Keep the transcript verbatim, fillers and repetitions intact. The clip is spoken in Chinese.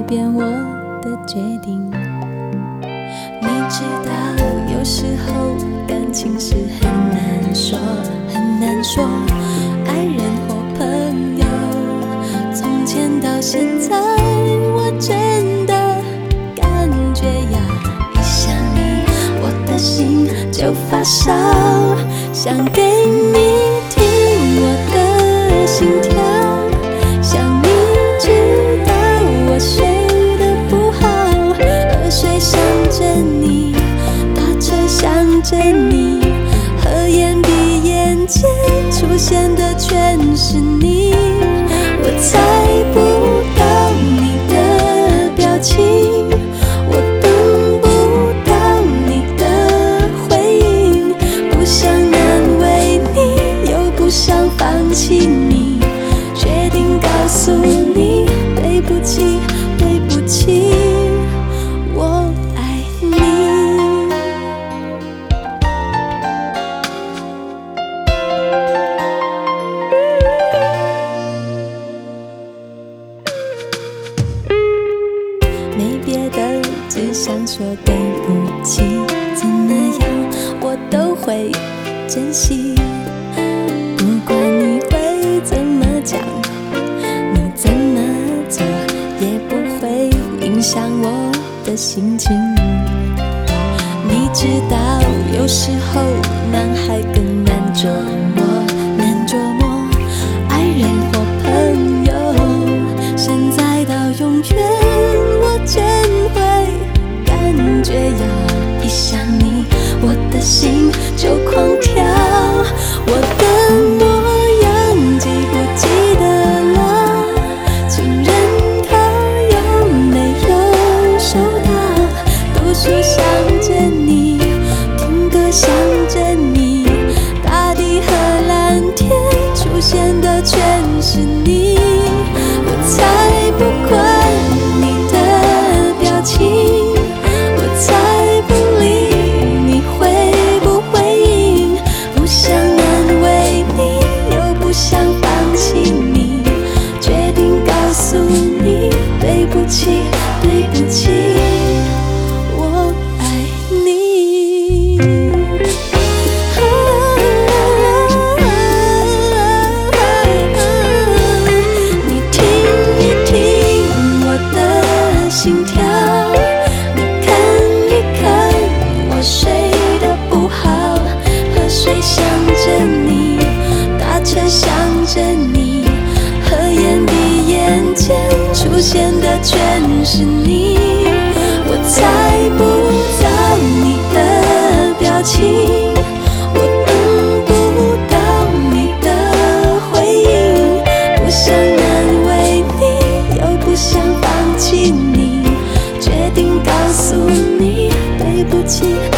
变我的决定。你知道，有时候感情是很难说，很难说，爱人或朋友。从前到现在，我真的感觉呀，一想你，我的心就发烧，想给你听我的心跳，想你知道我睡得不好，河水想着你，打车想着你，合眼闭眼间出现的全是你，我猜不到你的表情，我等不到你的回应，不想难为你，又不想放弃你，决定告诉你，对不起，对不起，我爱你。没别的，只想说对不起，怎么样我都会珍惜。不管你会怎么讲，你怎么做，也不会影响我的心情。你知道，有时候男孩更难琢磨，难琢磨，爱人或朋友，现在到永远，我真会感觉呀，一想你，我的心就狂跳，我的模样记不记得了？情人他有没有收到？读书想着你，听歌想着你，大地和蓝天出现的全是你，我才不管你的表情，我才不理你会不回应，不想难为你，又不想放弃你，决定告诉你，对不起，对不起，我爱你。你听一听我的心跳，你看一看我睡得不好，河水想着你，打车想着你，合眼闭眼间出现的全是你，我猜不到你的表情，我等不到你的回应，不想难为你，又不想放弃你，决定告诉你，对不起。